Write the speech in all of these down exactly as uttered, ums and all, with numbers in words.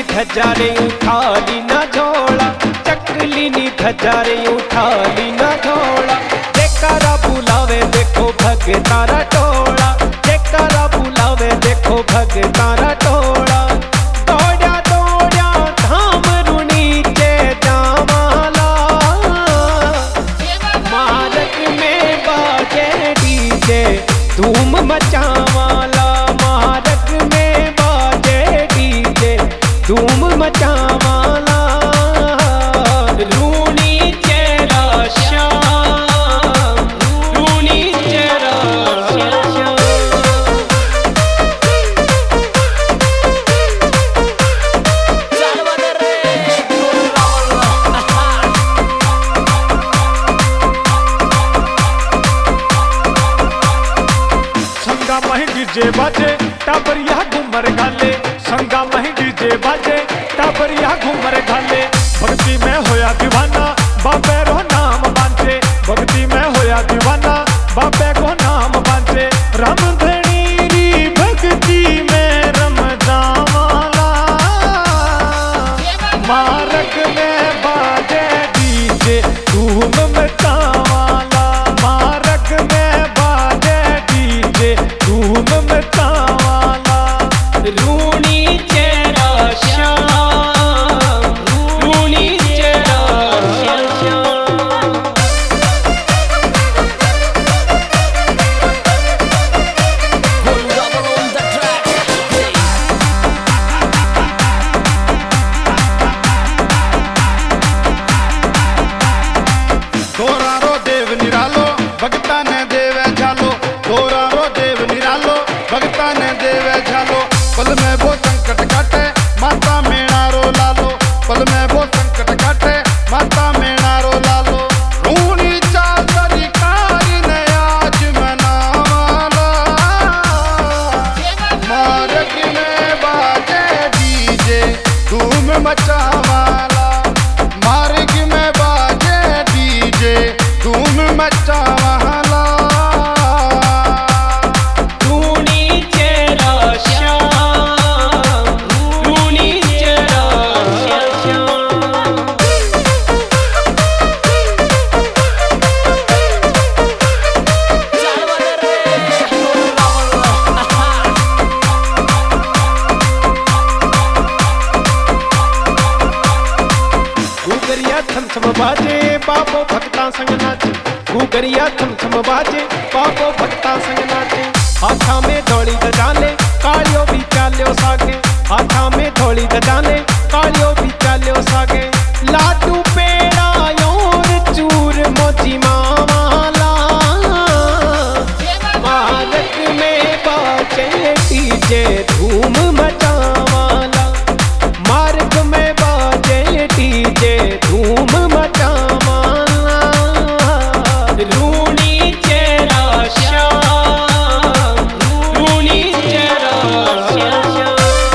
धजारे उठाली ना झोला, चकली नी धजारे उठाली ना झोला। जयकारा बुलावे देखो भगतारा टोला, जयकारा बुलावे देखो भगतारा टोला। दौड़ा दौड़ा धाम रुनी चे जावाला, मार्ग में बाजे डीजे धूम मचावाला, मार्ग में बाजे डीजे धूम मचावाला। रूनी चेहरा श्याम, रूनी चेहरा श्याम। संगा मही डीजे बाजे टाबरिया घूमर घाले, संगा मही डीजे बाजे टाबरिया घूमर घाले। भक्ति में होया दीवाना बाबे रो नाम बांचे, भक्ति में होया दीवाना बाबे को नाम बांचे। रामधनी री भक्ति में रम जावाला, मार्ग में बाजे डीजे धूम मचावाला, मार्ग में बाजे डीजे धूम मचावाला। रूनी चेहरा श्याम, रूनी चेहरा श्याम। तोरा रो देव निरालो भगता ने देवे झालो, तोरा रो देव निरालो भगता ने देवे झालो। पल में वो संकट काटे माता मेणा रो लालो, पल में वो संकट काटे माता मेणा रो लालो। रूनी चाल सरकारी ने आज मनावाला, मार्ग में बाजे डीजे धूम मचावाला, मार्ग में बाजे डीजे धूम मचावाला। रूनी चेहरा श्याम, रूनी चेहरा श्याम। गुगरिया थम थम बाजे बाबो भक्ता संग नाचे, गुगरिया थम थम बाजे बाबो भक्ता संग नाचे। हाथा में धोली दजाले कालियो भी चाल्यो सागे, हाथा में धोली दजाले कालियो भी चाल्यो सागे। लाडू पेड़ा योर चूर मोची मावाला, मार्ग में बाजे डीजे धूम मचावाला, मार्ग में बाजे डीजे धूम मचावाला। रूनी चेहरा श्याम, रूनी चेहरा श्याम।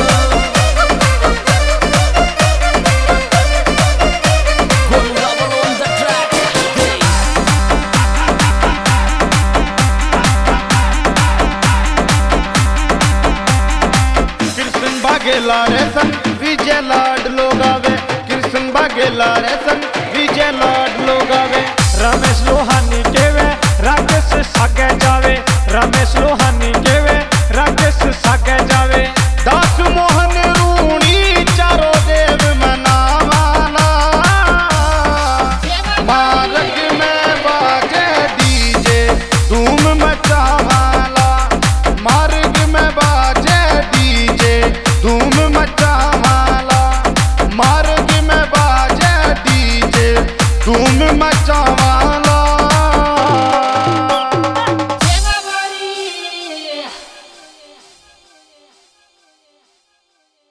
कृष्ण बागेला रे संग विजय लाड लोग आवे, कृष्ण बागेला रे संग विजय लाड लोग आवे। रमेश लोहानी केवे राकेश सागे जावे, रमेश लोहानी केवे राकेश सागे